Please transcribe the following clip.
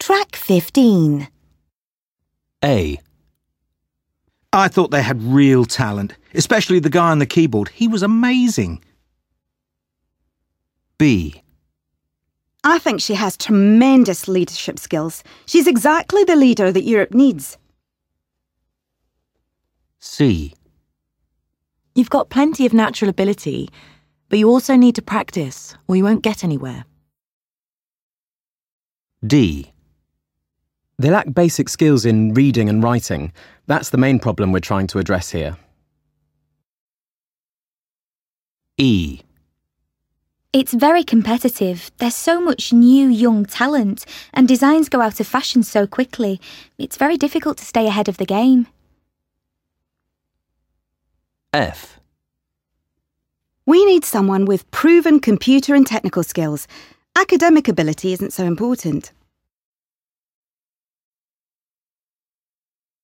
Track 15. A. I thought they had real talent, especially the guy on the keyboard. He was amazing. B. I think she has tremendous leadership skills. She's exactly the leader that Europe needs. C. You've got plenty of natural ability, but you also need to practice, or you won't get anywhere. D. They lack basic skills in reading and writing. That's the main problem we're trying to address here. E. It's very competitive. There's so much new young talent, and designs go out of fashion so quickly. It's very difficult to stay ahead of the game. F. We need someone with proven computer and technical skills. Academic ability isn't so important.